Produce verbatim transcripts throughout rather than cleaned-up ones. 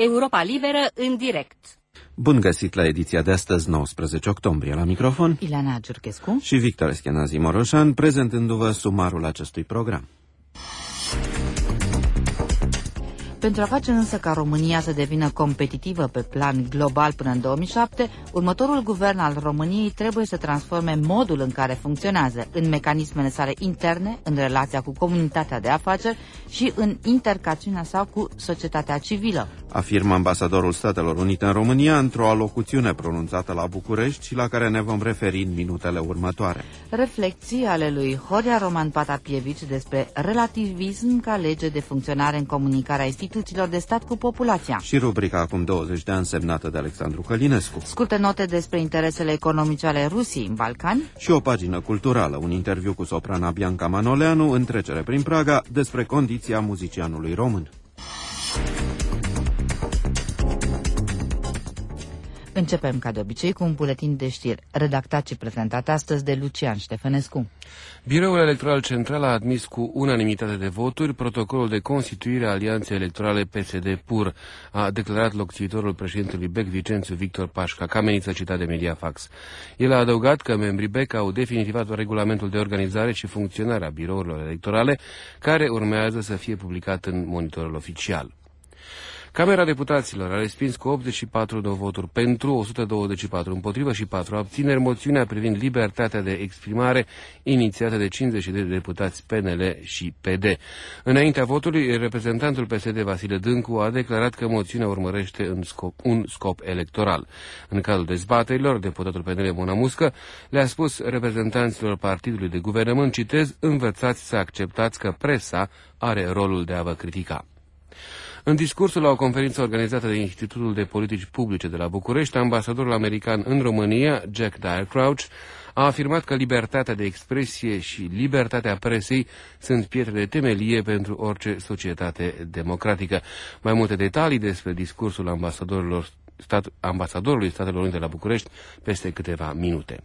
Europa Liberă în direct. Bun găsit la ediția de astăzi, nouăsprezece octombrie. La microfon Ileana Giurchescu și Victor Eschenazi Moroșan, prezentându-vă sumarul acestui program. Pentru a face însă ca România să devină competitivă pe plan global până în două mii șapte, următorul guvern al României trebuie să transforme modul în care funcționează în mecanismele sale interne, în relația cu comunitatea de afaceri și în interacțiunea sa cu societatea civilă, afirmă ambasadorul Statelor Unite în România într-o alocuțiune pronunțată la București și la care ne vom referi în minutele următoare. Reflecții ale lui Horia Roman Patapievici despre relativism ca lege de funcționare în comunicarea instituțiilor de stat cu populația. Și rubrica Acum douăzeci de ani, semnată de Alexandru Călinescu. Scurte note despre interesele economice ale Rusiei în Balcani. Și o pagină culturală, un interviu cu soprana Bianca Manoleanu în trecere prin Praga despre condiția muzicianului român. Începem, ca de obicei, cu un buletin de știri, redactat și prezentat astăzi de Lucian Ștefănescu. Biroul Electoral Central a admis cu unanimitate de voturi protocolul de constituire a Alianței Electorale P S D-PUR, a declarat locțiitorul președintelui B E C, Vicențiu Victor Pașca, Cameniță, citat de Mediafax. El a adăugat că membrii B E C au definitivat regulamentul de organizare și funcționare a birourilor electorale, care urmează să fie publicat în monitorul oficial. Camera Deputaților a respins cu optzeci și patru de voturi pentru, o sută douăzeci și patru împotrivă și patru abțineri moțiunea privind libertatea de exprimare inițiată de cincizeci și doi de deputați P N L și P D. Înaintea votului, reprezentantul P S D Vasile Dâncu a declarat că moțiunea urmărește în scop, un scop electoral. În cadrul dezbaterilor, deputatul P N L Mona Muscă le-a spus reprezentanților partidului de guvernământ, citez, învățați să acceptați că presa are rolul de a vă critica. În discursul la o conferință organizată de Institutul de Politici Publice de la București, ambasadorul american în România, Jack Dyer Crouch, a afirmat că libertatea de expresie și libertatea presei sunt pietre de temelie pentru orice societate democratică. Mai multe detalii despre discursul ambasadorilor stat, ambasadorului Statelor Unite la București peste câteva minute.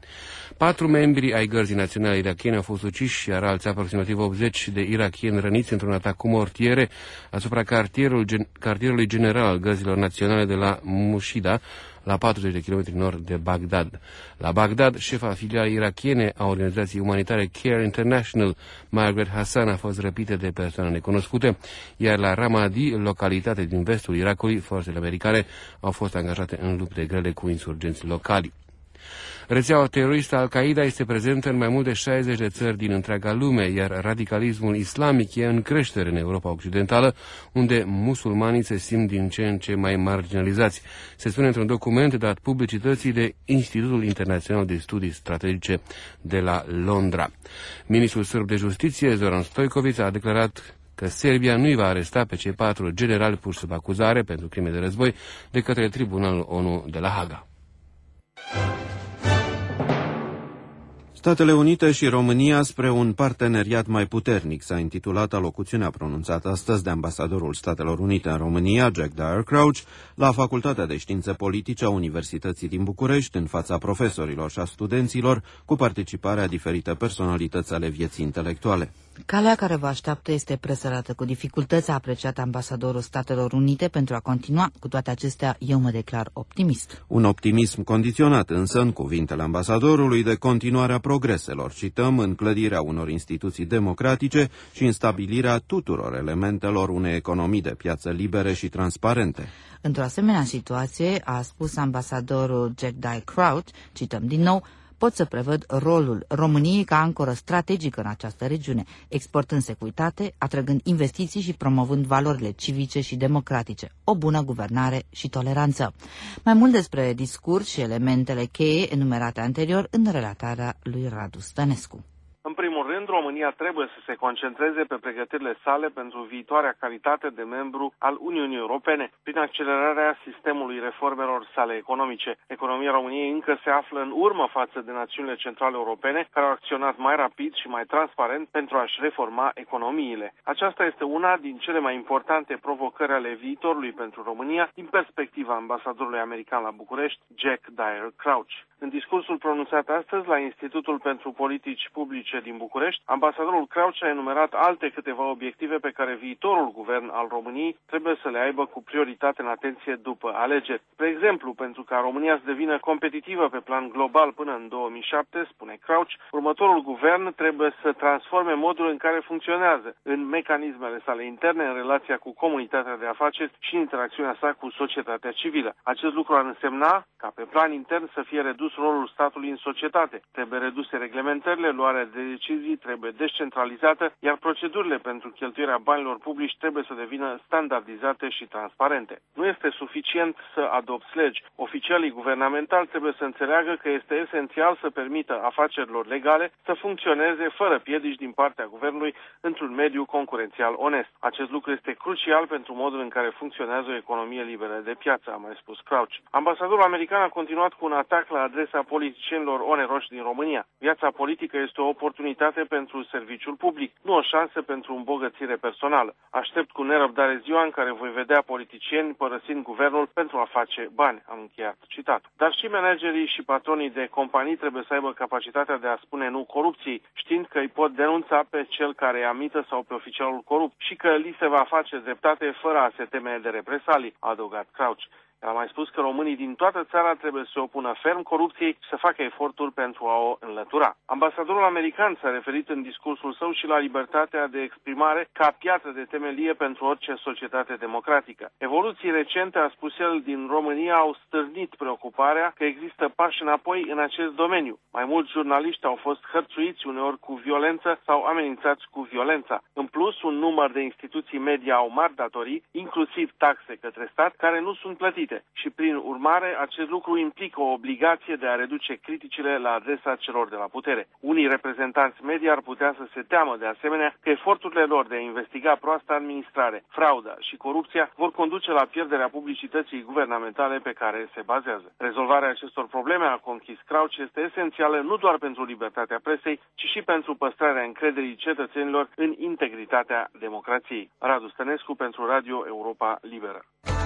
Patru membri ai Gărzii Naționale irakiene au fost uciși, iar alți aproximativ optzeci de irakieni răniți într-un atac cu mortiere asupra cartierul gen, cartierului general al Gărzilor Naționale de la Mushida, la patruzeci de kilometri nord de Bagdad. La Bagdad, șefa filialei irakiene a organizației umanitare Care International, Margaret Hassan, a fost răpită de persoane necunoscute, iar la Ramadi, localitate din vestul Irakului, forțele americane au fost angajate în lupte grele cu insurgenți locali. Rețeaua teroristă Al-Qaeda este prezentă în mai mult de șaizeci de țări din întreaga lume, iar radicalismul islamic e în creștere în Europa Occidentală, unde musulmanii se simt din ce în ce mai marginalizați. Se spune într-un document dat publicității de Institutul Internațional de Studii Strategice de la Londra. Ministrul sârb de Justiție, Zoran Stojković, a declarat că Serbia nu-i va aresta pe cei patru generali puși sub acuzare pentru crime de război de către Tribunalul ONU de la Haga. Statele Unite și România spre un parteneriat mai puternic, s-a intitulat alocuțiunea pronunțată astăzi de ambasadorul Statelor Unite în România, Jack Dyer Crouch, la Facultatea de Științe Politice a Universității din București, în fața profesorilor și a studenților, cu participarea diferite personalități ale vieții intelectuale. Calea care vă așteaptă este presărată cu dificultăți, a apreciat ambasadorul Statelor Unite. Pentru a continua, cu toate acestea, eu mă declar optimist. Un optimism condiționat însă, în cuvintele ambasadorului, de continuarea progreselor, cităm, în clădirea unor instituții democratice și în stabilirea tuturor elementelor unei economii de piață libere și transparente. Într-o asemenea situație, a spus ambasadorul Jack Dyer Crouch, cităm din nou, pot să prevăd rolul României ca ancoră strategică în această regiune, exportând securitate, atrăgând investiții și promovând valorile civice și democratice, o bună guvernare și toleranță. Mai mult despre discurs și elementele cheie enumerate anterior în relatarea lui Radu Stănescu. În primul rând, România trebuie să se concentreze pe pregătirile sale pentru viitoarea calitate de membru al Uniunii Europene, prin accelerarea sistemului reformelor sale economice. Economia României încă se află în urmă față de națiunile centrale europene, care au acționat mai rapid și mai transparent pentru a-și reforma economiile. Aceasta este una din cele mai importante provocări ale viitorului pentru România, din perspectiva ambasadorului american la București, Jack Dyer Crouch. În discursul pronunțat astăzi la Institutul pentru Politici Publice din București, București, ambasadorul Crouch a enumerat alte câteva obiective pe care viitorul guvern al României trebuie să le aibă cu prioritate în atenție după alegeri. Spre exemplu, pentru ca România să devină competitivă pe plan global până în două mii șapte, spune Crouch, următorul guvern trebuie să transforme modul în care funcționează în mecanismele sale interne, în relația cu comunitatea de afaceri și în interacțiunea sa cu societatea civilă. Acest lucru ar însemna ca pe plan intern să fie redus rolul statului în societate. Trebuie reduse reglementările, luarea de decizii trebuie descentralizată, iar procedurile pentru cheltuirea banilor publici trebuie să devină standardizate și transparente. Nu este suficient să adopți legi. Oficialii guvernamentali trebuie să înțeleagă că este esențial să permită afacerilor legale să funcționeze fără piedici din partea guvernului într-un mediu concurențial onest. Acest lucru este crucial pentru modul în care funcționează o economie liberă de piață, a mai spus Crouch. Ambasadorul american a continuat cu un atac la adresa politicienilor oneroși din România. Viața politică este o oportunitate pentru serviciul public, nu o șansă pentru îmbogățire personală. Aștept cu nerăbdare ziua în care voi vedea politicieni părăsind guvernul pentru a face bani, am încheiat citat. Dar și managerii și patronii de companii trebuie să aibă capacitatea de a spune nu corupției, știind că îi pot denunța pe cel care ia mită sau pe oficialul corupt și că li se va face dreptate fără a se teme de represalii, a adăugat Crouch. El a mai spus că românii din toată țara trebuie să se opună ferm corupției și să facă eforturi pentru a o înlătura. Ambasadorul american s-a referit în discursul său și la libertatea de exprimare ca piatră de temelie pentru orice societate democratică. Evoluții recente, a spus el, din România au stârnit preocuparea că există pași înapoi în acest domeniu. Mai mulți jurnaliști au fost hărțuiți uneori cu violență sau amenințați cu violența. În plus, un număr de instituții media au mari datorii, inclusiv taxe către stat, care nu sunt plătite. Și, prin urmare, acest lucru implică o obligație de a reduce criticile la adresa celor de la putere. Unii reprezentanți media ar putea să se teamă, de asemenea, că eforturile lor de a investiga proasta administrare, frauda și corupția vor conduce la pierderea publicității guvernamentale pe care se bazează. Rezolvarea acestor probleme, a conchis Crouch, este esențială nu doar pentru libertatea presei, ci și pentru păstrarea încrederii cetățenilor în integritatea democrației. Radu Stănescu pentru Radio Europa Liberă.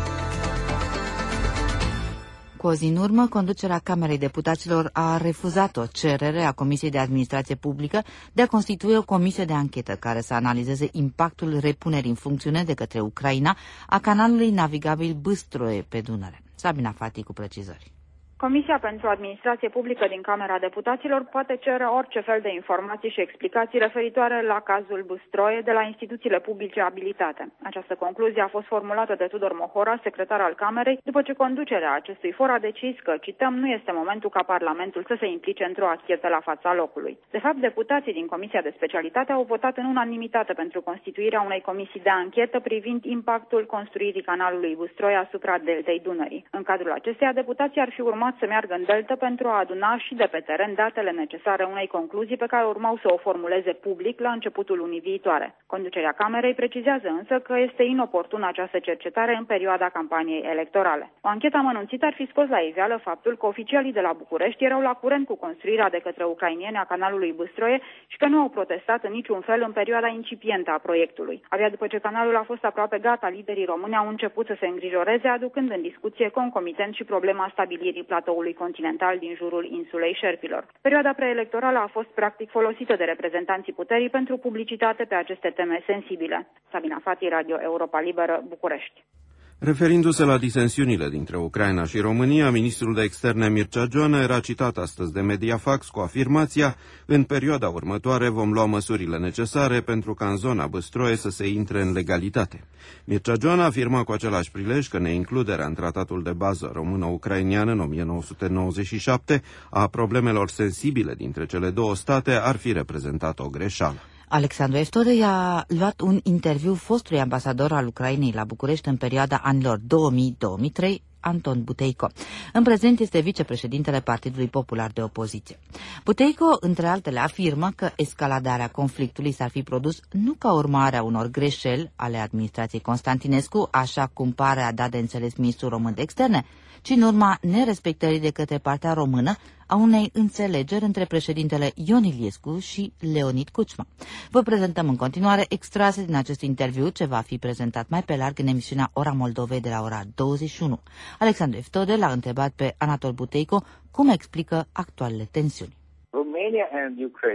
Cu o zi în urmă, conducerea Camerei Deputaților a refuzat o cerere a Comisiei de Administrație Publică de a constitui o comisie de anchetă care să analizeze impactul repunerii în funcțiune de către Ucraina a canalului navigabil Băstroe pe Dunăre. Sabina Fati cu precizări. Comisia pentru Administrație Publică din Camera Deputaților poate cere orice fel de informații și explicații referitoare la cazul Băstroe de la instituțiile publice abilitate. Această concluzie a fost formulată de Tudor Mohora, secretar al Camerei, după ce conducerea acestui for a decis că, cităm, nu este momentul ca Parlamentul să se implice într-o anchetă la fața locului. De fapt, deputații din Comisia de Specialitate au votat în unanimitate pentru constituirea unei comisii de anchetă privind impactul construirii canalului Băstroe asupra deltei Dunării. În cadrul acesteia, deputații ar fi urmat să meargă în delta pentru a aduna și de pe teren datele necesare unei concluzii pe care urmau să o formuleze public la începutul lunii viitoare. Conducerea Camerei precizează însă că este inoportună această cercetare în perioada campaniei electorale. O anchetă amănunțită ar fi scos la iveală faptul că oficialii de la București erau la curent cu construirea de către ucrainieni a canalului Băstroe și că nu au protestat în niciun fel în perioada incipientă a proiectului. Abia după ce canalul a fost aproape gata, liderii români au început să se îngrijoreze, aducând în discuție concomitent și problema stabilirii platoului continental din jurul insulei Șerpilor. Perioada preelectorală a fost practic folosită de reprezentanții puterii pentru publicitate pe aceste teme sensibile. Sabina Fati, Radio Europa Liberă, București. Referindu-se la disensiunile dintre Ucraina și România, ministrul de externe Mircea Joana era citat astăzi de Mediafax cu afirmația: în perioada următoare vom lua măsurile necesare pentru ca în zona Băstroe să se intre în legalitate. Mircea Joana afirma cu același prilej că neincluderea în tratatul de bază română-ucrainian în o mie nouă sute nouăzeci și șapte a problemelor sensibile dintre cele două state ar fi reprezentat o greșeală. Alexandru Eftode i-a luat un interviu fostului ambasador al Ucrainei la București în perioada anilor două mii - două mii trei, Anton Buteico. În prezent este vicepreședintele Partidului Popular de Opoziție. Buteico, între altele, afirmă că escaladarea conflictului s-ar fi produs nu ca urmare a unor greșeli ale administrației Constantinescu, așa cum pare a dat de înțeles ministrul român de externe, ci în urma nerespectării de către partea română a unei înțelegeri între președintele Ion Iliescu și Leonid Kuchma. Vă prezentăm în continuare extrase din acest interviu, ce va fi prezentat mai pe larg în emisiunea Ora Moldovei de la ora douăzeci și unu. Alexandru Eftode l-a întrebat pe Anatol Buteico cum explică actualele tensiuni. Romania and Ukraine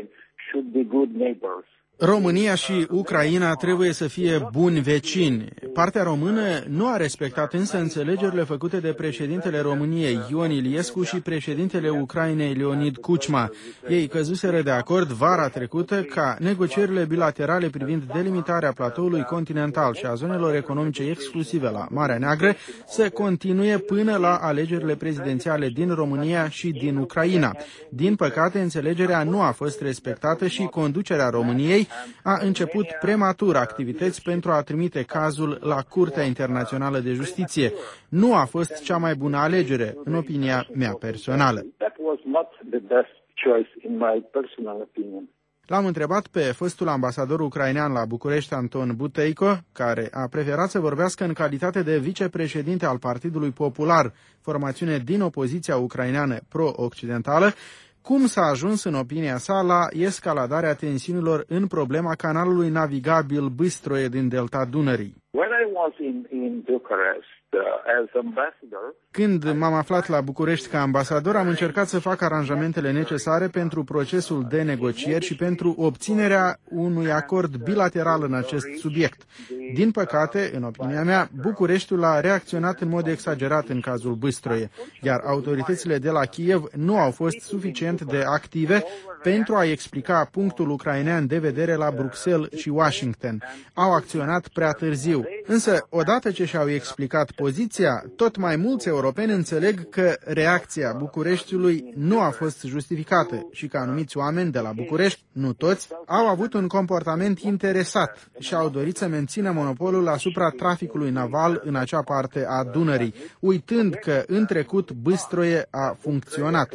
should be good neighbors. România și Ucraina trebuie să fie buni vecini. Partea română nu a respectat însă înțelegerile făcute de președintele României, Ion Iliescu, și președintele Ucrainei, Leonid Kuchma. Ei căzuseră de acord vara trecută ca negocierile bilaterale privind delimitarea platoului continental și a zonelor economice exclusive la Marea Neagră să continue până la alegerile prezidențiale din România și din Ucraina. Din păcate, înțelegerea nu a fost respectată și conducerea României a început prematur activități pentru a trimite cazul la Curtea Internațională de Justiție. Nu a fost cea mai bună alegere, în opinia mea personală. L-am întrebat pe fostul ambasador ucrainean la București, Anton Buteico, care a preferat să vorbească în calitate de vicepreședinte al Partidului Popular, formațiune din opoziția ucraineană pro-occidentală, cum s-a ajuns, în opinia sa, la escaladarea tensiunilor în problema canalului navigabil Bystroe din delta Dunării. Când m-am aflat la București ca ambasador, am încercat să fac aranjamentele necesare pentru procesul de negocieri și pentru obținerea unui acord bilateral în acest subiect. Din păcate, în opinia mea, Bucureștiul a reacționat în mod exagerat în cazul Bystroe, iar autoritățile de la Kiev nu au fost suficient de active pentru a explica punctul ucrainean de vedere la Bruxelles și Washington. Au acționat prea târziu. Însă, odată ce și-au explicat poziția, tot mai mulți europeni înțeleg că reacția Bucureștiului nu a fost justificată și că anumiți oameni de la București, nu toți, au avut un comportament interesat și au dorit să mențină monopolul asupra traficului naval în acea parte a Dunării, uitând că în trecut Bystroe a funcționat.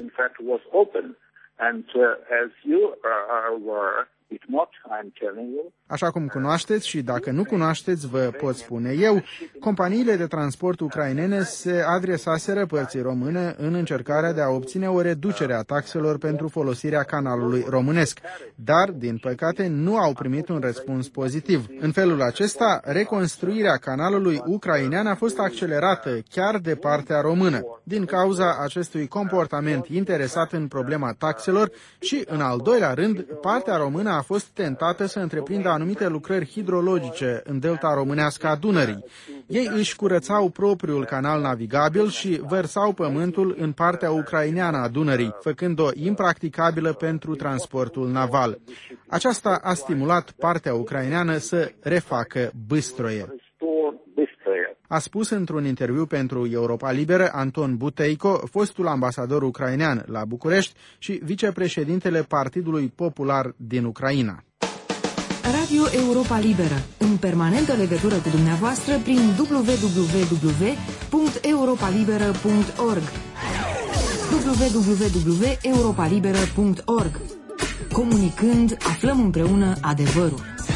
Așa cum cunoașteți și dacă nu cunoașteți, vă pot spune eu, companiile de transport ucrainene se adresaseră părții române în încercarea de a obține o reducere a taxelor pentru folosirea canalului românesc, dar, din păcate, nu au primit un răspuns pozitiv. În felul acesta, reconstruirea canalului ucrainean a fost accelerată chiar de partea română, din cauza acestui comportament interesat în problema taxelor și, în al doilea rând, partea română a fost tentată să întreprindă anumite lucrări hidrologice în delta românească a Dunării. Ei își curățau propriul canal navigabil și vărsau pământul în partea ucraineană a Dunării, făcând-o impracticabilă pentru transportul naval. Aceasta a stimulat partea ucraineană să refacă Bystroe. A spus într-un interviu pentru Europa Liberă Anton Buteico, fostul ambasador ucrainean la București și vicepreședintele Partidului Popular din Ucraina. Radio Europa Liberă, în permanentă legătură cu dumneavoastră prin w w w punct europa liberă punct org w w w punct europa liberă punct org. Comunicând, aflăm împreună adevărul.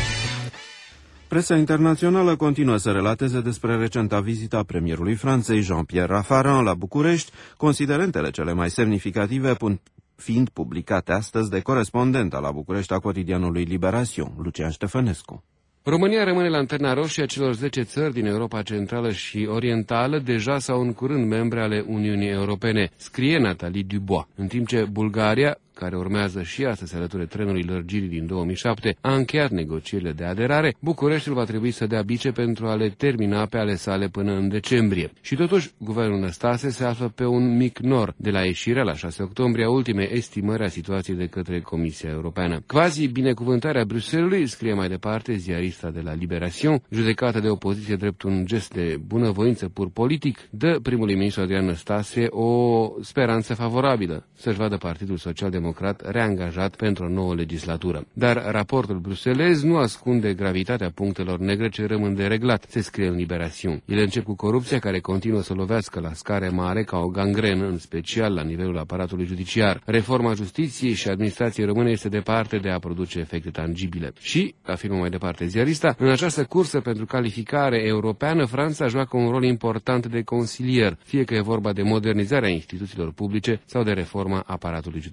Presa internațională continuă să relateze despre recenta vizită a premierului Franței, Jean-Pierre Raffarin, la București, considerentele cele mai semnificative fiind publicate astăzi de corespondenta la București a cotidianului Libération, Lucian Ștefănescu. România rămâne lanterna roșie a celor zece țări din Europa Centrală și Orientală, deja sau în curând membre ale Uniunii Europene, scrie Nathalie Dubois, în timp ce Bulgaria, care urmează și ea să se alăture trenului lărgirii din două mii șapte, a încheiat negocierile de aderare, Bucureștiul va trebui să dea bice pentru a le termina pe ale sale până în decembrie. Și totuși, guvernul Năstase se află pe un mic nor de la ieșirea la șase octombrie a ultimei estimări a situației de către Comisia Europeană. Quasi binecuvântarea Bruxellesului, scrie mai departe ziarista de la Libération, judecată de opoziție drept un gest de bunăvoință pur politic, dă primului ministru Adrian Năstase o speranță favorabilă să-și vadă Partidul Social-Democrat reangajat pentru o nouă legislatură. Dar raportul bruxelez nu ascunde gravitatea punctelor negre ce rămân de reglat, se scrie în Libération. Ele încep cu corupția care continuă să lovească la scară mare ca o gangrenă, în special la nivelul aparatului judiciar. Reforma justiției și administrației române este departe de a produce efecte tangibile. Și, afirmă mai departe ziarista, în această cursă pentru calificare europeană, Franța joacă un rol important de consilier, fie că e vorba de modernizarea instituțiilor publice sau de reforma aparatului judiciar.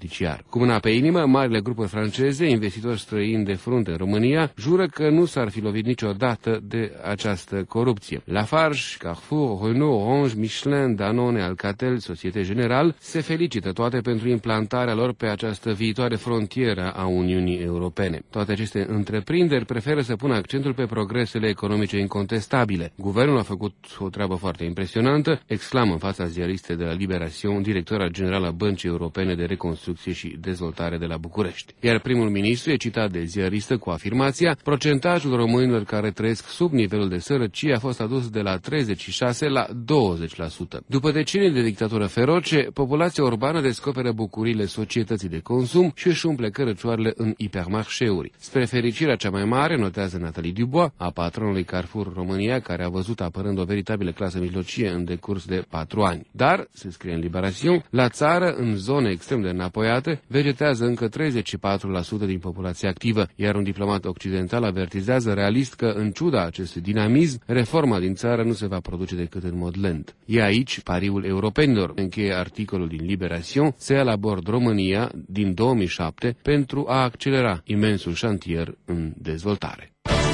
Dar, cu mâna pe inimă, marile grupuri franceze, investitori străini de frunte în România, jură că nu s-ar fi lovit niciodată de această corupție. Lafarge, Carrefour, Renault, Orange, Michelin, Danone, Alcatel, Societe Generale se felicită toate pentru implantarea lor pe această viitoare frontieră a Uniunii Europene. Toate aceste întreprinderi preferă să pună accentul pe progresele economice incontestabile. Guvernul a făcut o treabă foarte impresionantă, exclamă în fața ziaristei de la Libération, directora generală a Băncii Europene de Reconstrucție și Dezvoltare de la București. Iar primul ministru e citat de ziaristă cu afirmația: procentajul românilor care trăiesc sub nivelul de sărăcie a fost adus de la treizeci și șase la douăzeci la sută. După decenii de dictatură feroce, populația urbană descoperă bucuriile societății de consum și își umple cărăcioarele în hipermarșeuri. Spre fericirea cea mai mare, notează Nathalie Dubois, a patronului Carrefour România, care a văzut apărând o veritabilă clasă mijlocie în decurs de patru ani. Dar, se scrie în Libération, la țară, în zone extrem de înapoiate, vegetează încă treizeci și patru la sută din populația activă, iar un diplomat occidental avertizează realist că, în ciuda acestui dinamism, reforma din țară nu se va produce decât în mod lent. E aici pariul europenilor, încheie articolul din Libération, se ia la bord România din două mii șapte pentru a accelera imensul șantier în dezvoltare.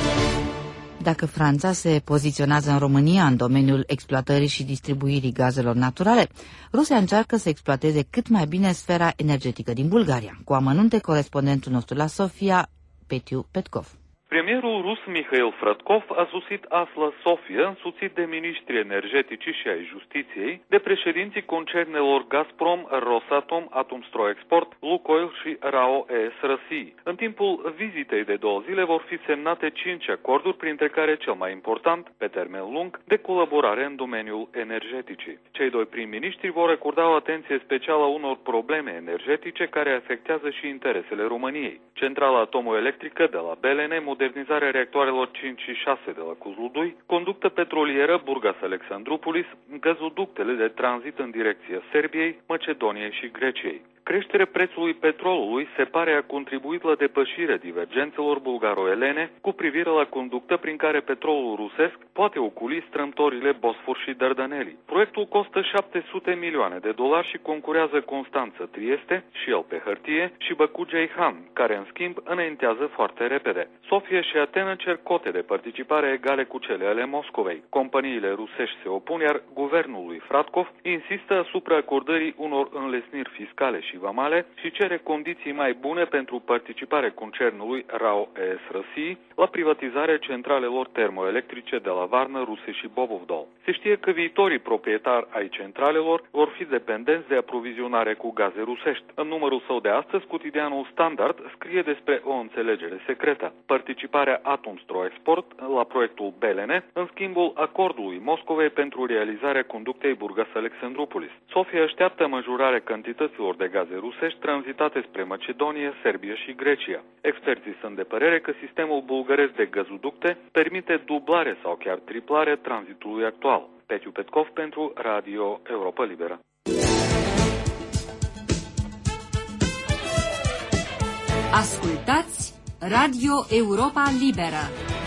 Dacă Franța se poziționează în România în domeniul exploatării și distribuirii gazelor naturale, Rusia încearcă să exploateze cât mai bine sfera energetică din Bulgaria. Cu amănunte, corespondentul nostru la Sofia, Petiu Petkov. Premierul rus Mihail Fradkov a sosit azi la Sofia, însoțit de miniștri energetici și ai justiției, de președinții concernelor Gazprom, Rosatom, Atomstroexport, Lukoil și RAO E S Rossii. În timpul vizitei de două zile vor fi semnate cinci acorduri, printre care cel mai important, pe termen lung, de colaborare în domeniul energeticii. Cei doi prim-ministri vor acorda o atenție specială unor probleme energetice care afectează și interesele României. Centrala atomoelectrică de la Belene, modernizarea reactoarelor cinci și șase de la Kozlodui, conductă petrolieră Burgas-Alexandroupolis, gazoductele de tranzit în direcția Serbiei, Macedoniei și Greciei. Creșterea prețului petrolului se pare a contribuit la depășirea divergențelor bulgaro-elene cu privire la conductă prin care petrolul rusesc poate oculi strâmtorile Bosfor și Dardanelii. Proiectul costă șapte sute milioane de dolari și concurează Constanța Trieste, și el pe hârtie, și Baku Ceyhan, care în schimb înaintează foarte repede. Sofia și Atena cer cote de participare egale cu cele ale Moscovei. Companiile rusești se opun, iar guvernul lui Fradkov insistă asupra acordării unor înlesniri fiscale și vamale și cere condiții mai bune pentru participarea concernului RAO E S Rossii la privatizarea centralelor termoelectrice de la Varna, Ruse și Bobovdol. Se știe că viitorii proprietari ai centralelor vor fi dependenți de aprovizionare cu gaze rusești. În numărul său de astăzi, cotidianul Standard scrie despre o înțelegere secretă: participarea Atomstroexport la proiectul Belene în schimbul acordului Moscovei pentru realizarea conductei Burgas-Alexandroupolis. Sofia așteaptă majorarea cantităților de gaze rusești tranzitate spre Macedonia, Serbia și Grecia. Experții sunt de părere că sistemul bulgăresc de gazoducte permite dublare sau chiar triplare tranzitului actual. Petiu Petkov pentru Radio Europa Liberă. Ascultați Radio Europa Liberă.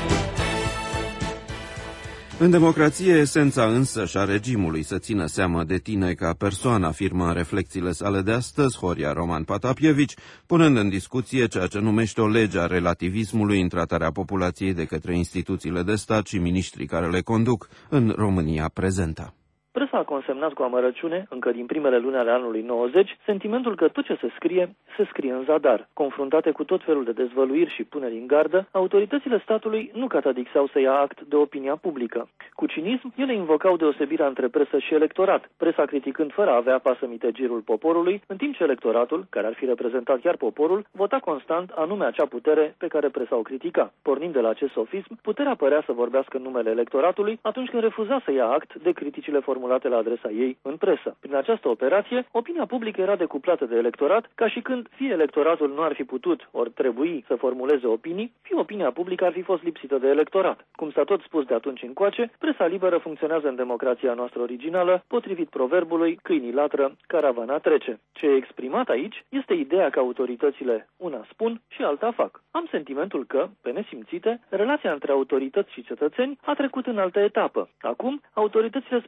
În democrație, esența însăși a regimului să țină seama de tine ca persoană, afirmă în reflexiile sale de astăzi Horia Roman Patapievici, punând în discuție ceea ce numește o lege a relativismului în tratarea populației de către instituțiile de stat și miniștrii care le conduc în România prezentă. Presa a consemnat cu amărăciune, încă din primele luni ale anului nouăzeci, sentimentul că tot ce se scrie, se scrie în zadar. Confruntate cu tot felul de dezvăluiri și puneri în gardă, autoritățile statului nu catadixeau să ia act de opinia publică. Cu cinism, ele invocau deosebirea între presă și electorat, presa criticând fără a avea pasămite girul poporului, în timp ce electoratul, care ar fi reprezentat chiar poporul, vota constant anume acea putere pe care presa o critica. Pornind de la acest sofism, puterea părea să vorbească în numele electoratului atunci când refuza să ia act de criticile formulate la adresa ei în presă. Prin această operație, opinia publică era decuplată de electorat, ca și când fie electoratul nu ar fi putut, ori trebui să formuleze opinii, fie opinia publică ar fi fost lipsită de electorat. Cum s-a tot spus de atunci încoace, presa liberă funcționează în democrația noastră originală, potrivit proverbului, câinii latră, caravana trece. Ce e exprimat aici este ideea că autoritățile una spun și alta fac. Am sentimentul că, pe nesimțite, relația între autorități și cetățeni a trecut în altă etapă. Acum, autoritățile spun exact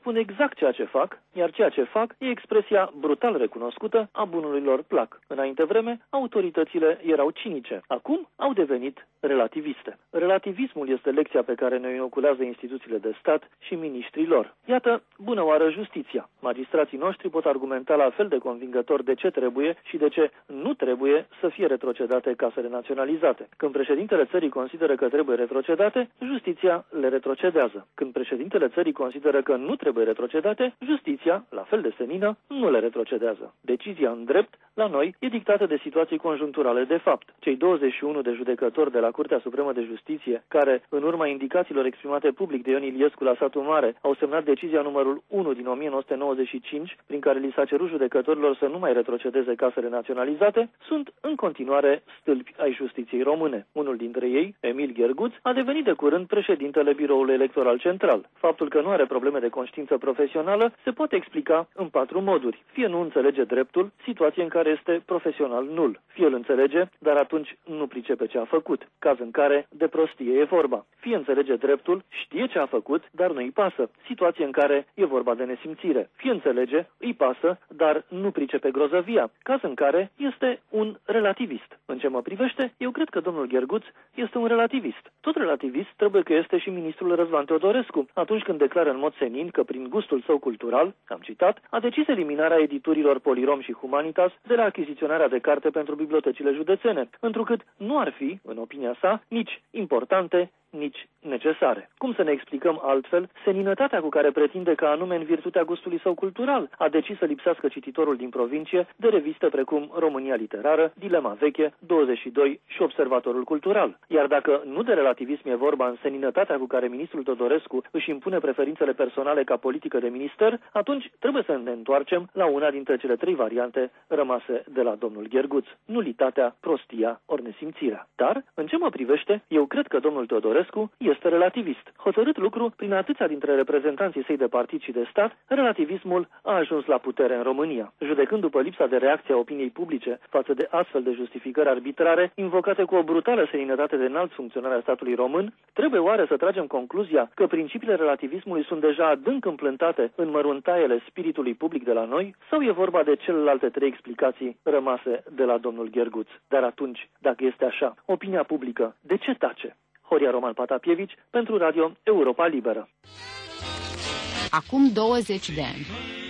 exact ceea ce fac, iar ceea ce fac e expresia brutal recunoscută a bunului lor plac. Înainte vreme, autoritățile erau cinice. Acum au devenit relativiste. Relativismul este lecția pe care ne inoculează instituțiile de stat și miniștrii lor. Iată, bună oară justiția. Magistrații noștri pot argumenta la fel de convingător de ce trebuie și de ce nu trebuie să fie retrocedate casele naționalizate. Când președintele țării consideră că trebuie retrocedate, justiția le retrocedează. Când președintele țării consideră că nu trebuie retrocedate, justiția, la fel de senină, nu le retrocedează. Decizia în drept, la noi, e dictată de situații conjuncturale de fapt. Cei douăzeci și unu de judecători de la Curtea Supremă de Justiție, care, în urma indicațiilor exprimate public de Ion Iliescu la Satu Mare, au semnat decizia numărul unu din o mie nouă sute nouăzeci și cinci, prin care li s-a cerut judecătorilor să nu mai retrocedeze casele naționalizate, sunt în continuare stâlpi ai justiției române. Unul dintre ei, Emil Gherguț, a devenit de curând președintele Biroului Electoral Central. Faptul că nu are probleme de conștiință profesională se poate explica în patru moduri. Fie nu înțelege dreptul, situație în care este profesional nul. Fie îl înțelege, dar atunci nu pricepe ce a făcut, caz în care de prostie e vorba. Fie înțelege dreptul, știe ce a făcut, dar nu îi pasă, situație în care e vorba de nesimțire. Fie înțelege, îi pasă, dar nu pricepe grozăvia, caz în care este un relativist. În ce mă privește, eu cred că domnul Gherguț este un relativist. Tot relativist trebuie că este și ministrul Răzvan Teodorescu, atunci când declară în mod senin că prin gustul său cultural, am citat, a decis eliminarea editurilor Polirom și Humanitas de la achiziționarea de carte pentru bibliotecile județene, întrucât nu ar fi, în opinia sa, nici importante, nici necesare. Cum să ne explicăm altfel seninătatea cu care pretinde că anume în virtutea gustului său cultural a decis să lipsească cititorul din provincie de reviste precum România Literară, Dilema Veche, douăzeci și doi și Observatorul Cultural. Iar dacă nu de relativism e vorba în seninătatea cu care ministrul Teodorescu își impune preferințele personale ca politică de minister, atunci trebuie să ne întoarcem la una dintre cele trei variante rămase de la domnul Gherguț: nulitatea, prostia ori nesimțirea. Dar, în ce mă privește, eu cred că domnul Teodorescu este relativist. Hotărât lucru prin atâția dintre reprezentanții săi de partid și de stat, relativismul a ajuns la putere în România. Judecând după lipsa de reacție a opiniei publice față de astfel de justificări arbitrare, invocate cu o brutală seninătate de înalt funcționare a statului român, trebuie oare să tragem concluzia că principiile relativismului sunt deja adânc împlântate în măruntaiele spiritului public de la noi, sau e vorba de celelalte trei explicații rămase de la domnul Gherguț? Dar atunci, dacă este așa, opinia publică, de ce tace? Horia Roman Patapievici pentru Radio Europa Liberă. Acum douăzeci de ani.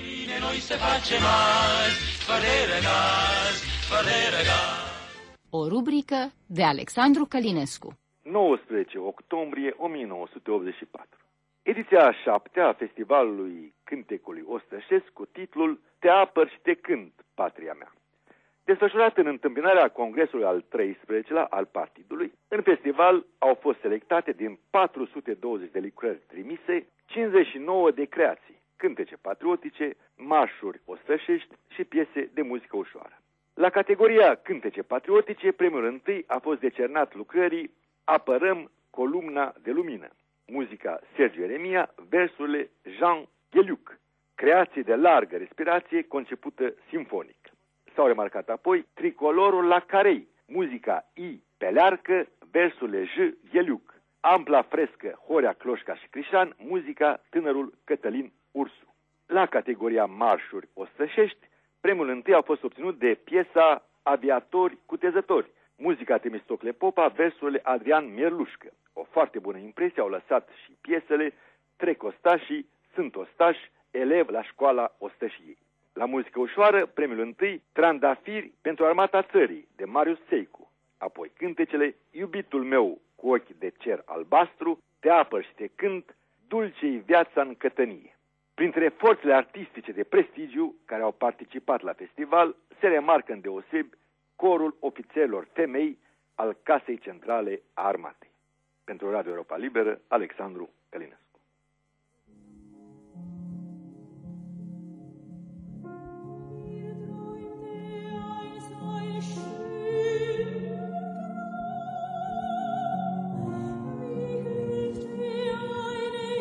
O rubrică de Alexandru Călinescu. nouăsprezece octombrie o mie nouă sute optzeci și patru. Ediția a șaptea a Festivalului Cântecului Ostășesc cu titlul Te apăr și te cânt, patria mea. Desfășurat în întâmpinarea Congresului al treisprezecelea al partidului, în festival au fost selectate din patru sute douăzeci de lucrări trimise, cincizeci și nouă de creații, cântece patriotice, marșuri ostășești și piese de muzică ușoară. La categoria cântece patriotice, premiul întâi a fost decernat lucrării Apărăm columna de lumină, muzica Sergiu Eremia, versurile Jean Gheluc, creație de largă respirație concepută simfonic. S-au remarcat apoi Tricolorul la Carei, muzica I. Pelearcă, versurile J. Gheluc, Ampla frescă Horea Cloșca și Crișan, muzica Tânărul Cătălin Ursu. La categoria marșuri ostășești, premiul întâi a fost obținut de piesa Aviatori cutezători, muzica Temistocle Popa, versurile Adrian Mierlușcă. O foarte bună impresie au lăsat și piesele Trec ostașii, Sunt ostași, elev la școala Ostășiei. La muzică ușoară, premiul întâi, Trandafiri pentru armata țării, de Marius Seicu. Apoi cântecele Iubitul meu cu ochi de cer albastru, Te apăr și te cânt, Dulce-i viața în cătănie. Printre forțele artistice de prestigiu care au participat la festival, se remarcă îndeosebi corul ofițerilor femei al Casei Centrale a Armatei. Pentru Radio Europa Liberă, Alexandru Călinescu.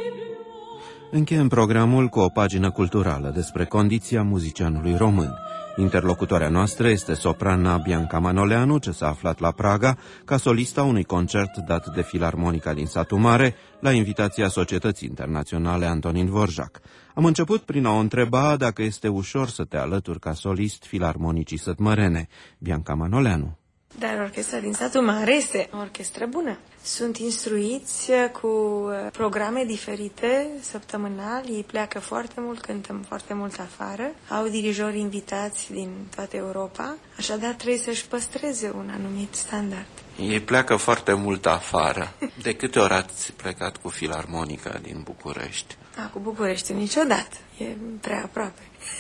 Încheiem programul cu o pagină culturală despre condiția muzicianului român. Interlocutoarea noastră este soprana Bianca Manoleanu, ce s-a aflat la Praga ca solista unui concert dat de Filarmonica din Satu Mare, la invitația Societății Internaționale Antonin Dvorak. Am început prin a o întreba dacă este ușor să te alături ca solist Filarmonicii Sătmărene. Bianca Manoleanu. Dar orchestra din Satu Mare este o orchestră bună. Sunt instruiți cu programe diferite săptămânal, ei pleacă foarte mult, cântăm foarte mult afară, au dirijori invitați din toată Europa, așadar trebuie să-și păstreze un anumit standard. Ei pleacă foarte mult afară. De câte ori ați plecat cu Filarmonica din București? A, cu București niciodată, e prea aproape.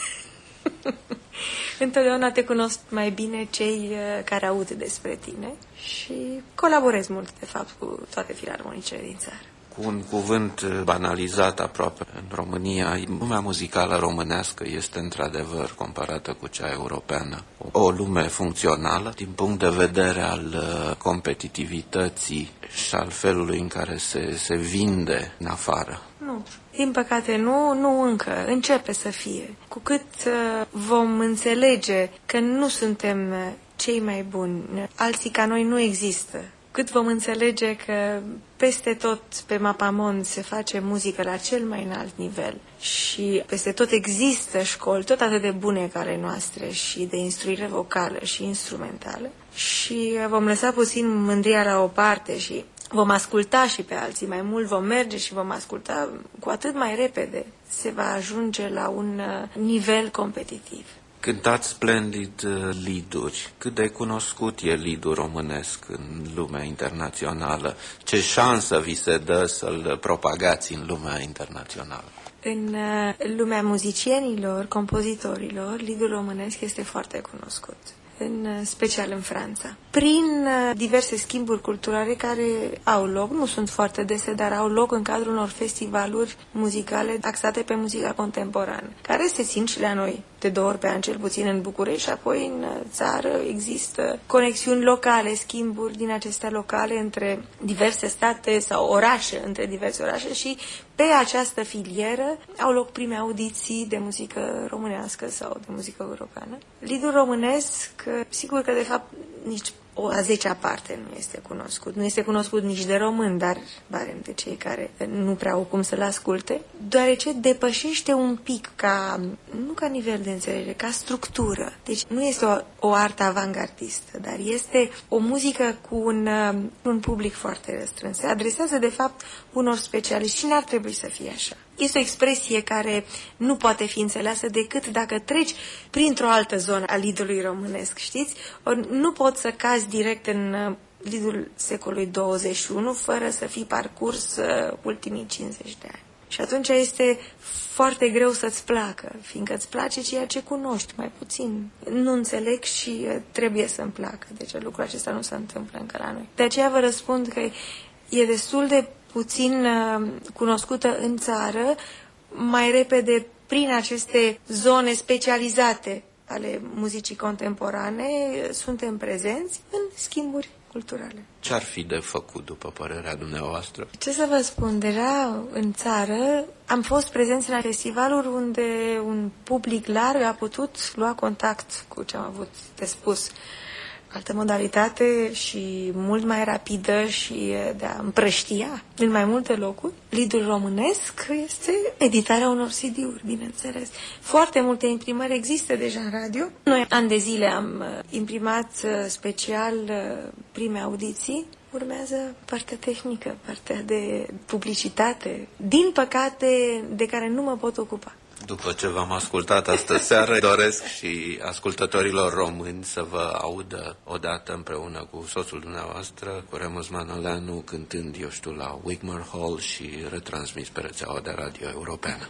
Întotdeauna te cunosc mai bine cei care aud despre tine și colaborez mult, de fapt, cu toate filarmonicile din țară. Cu un cuvânt banalizat aproape în România, lumea muzicală românească este într-adevăr, comparată cu cea europeană, o lume funcțională din punct de vedere al competitivității și al felului în care se, se vinde în afară. Nu. Din păcate nu, nu încă. Începe să fie. Cu cât uh, vom înțelege că nu suntem cei mai buni, alții ca noi nu există, cât vom înțelege că peste tot pe mapamond se face muzică la cel mai înalt nivel și peste tot există școli tot atât de bune ca ale noastre și de instruire vocală și instrumentală și vom lăsa puțin mândria la o parte și vom asculta și pe alții, mai mult vom merge și vom asculta, cu atât mai repede se va ajunge la un nivel competitiv. Cântați splendid lead-uri. Cât de cunoscut e lead-ul românesc în lumea internațională? Ce șansă vi se dă să-l propagați în lumea internațională? În lumea muzicienilor, compozitorilor, lead-ul românesc este foarte cunoscut, în special în Franța. Prin diverse schimburi culturale care au loc, nu sunt foarte dese, dar au loc în cadrul unor festivaluri muzicale axate pe muzica contemporană, care se țin și la noi de două ori pe an, cel puțin în București, și apoi în țară există conexiuni locale, schimburi din acestea locale între diverse state sau orașe, între diverse orașe și pe această filieră au loc prime audiții de muzică românească sau de muzică europeană. Lead-ul românesc, sigur că de fapt nici o a zecea parte nu este cunoscut. Nu este cunoscut nici de români, dar barem de cei care nu prea au cum să-l asculte, deoarece depășește un pic ca, nu ca nivel de înțelegere, ca structură. Deci nu este o, o artă avangardistă, dar este o muzică cu un, un public foarte restrâns. Se adresează de fapt unor specialiști și n-ar trebui să fie așa. Este o expresie care nu poate fi înțeleasă decât dacă treci printr-o altă zonă a lead-ului românesc, știți? Or, nu poți să cazi direct în lead-ul secolului douăzeci și unu fără să fii parcurs uh, ultimii cincizeci de ani. Și atunci este foarte greu să-ți placă, fiindcă îți place ceea ce cunoști, mai puțin. Nu înțeleg și uh, trebuie să-mi placă. Deci lucrul acesta nu se întâmplă încă la noi. De aceea vă răspund că e destul de puțin uh, cunoscută în țară, mai repede prin aceste zone specializate ale muzicii contemporane suntem prezenți în schimburi culturale. Ce-ar fi de făcut, după părerea dumneavoastră? Ce să vă spun, deja în țară am fost prezenți la festivaluri unde un public larg a putut lua contact cu ce am avut de spus. Altă modalitate și mult mai rapidă și de a împrăștia în mai multe locuri. Lead-ul românesc este editarea unor C D-uri, bineînțeles. Foarte multe imprimări există deja în radio. Noi, ani de zile, am imprimat special prime audiții. Urmează partea tehnică, partea de publicitate, din păcate, de care nu mă pot ocupa. După ce v-am ascultat astă seară, doresc și ascultătorilor români să vă audă odată împreună cu soțul dumneavoastră, cu Remus Manoleanu, cântând, eu știu, la Wigmore Hall și retransmis pe rețeaua de radio europeană.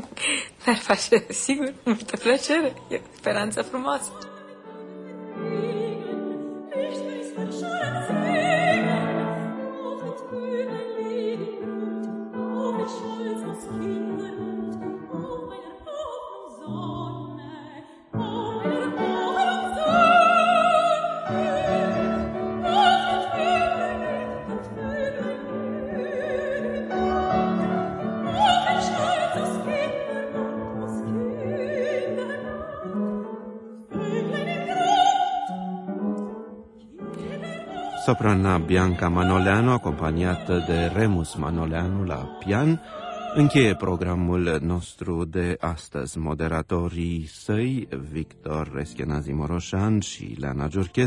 Mi-ar face, sigur, multă plăcere. E o speranță frumoasă. soprana Bianca Manoleanu, acompaniată de Remus Manoleanu la pian, încheie programul nostru de astăzi. Moderatorii săi, Victor Eschenazi Moroșan și Leana Giurche,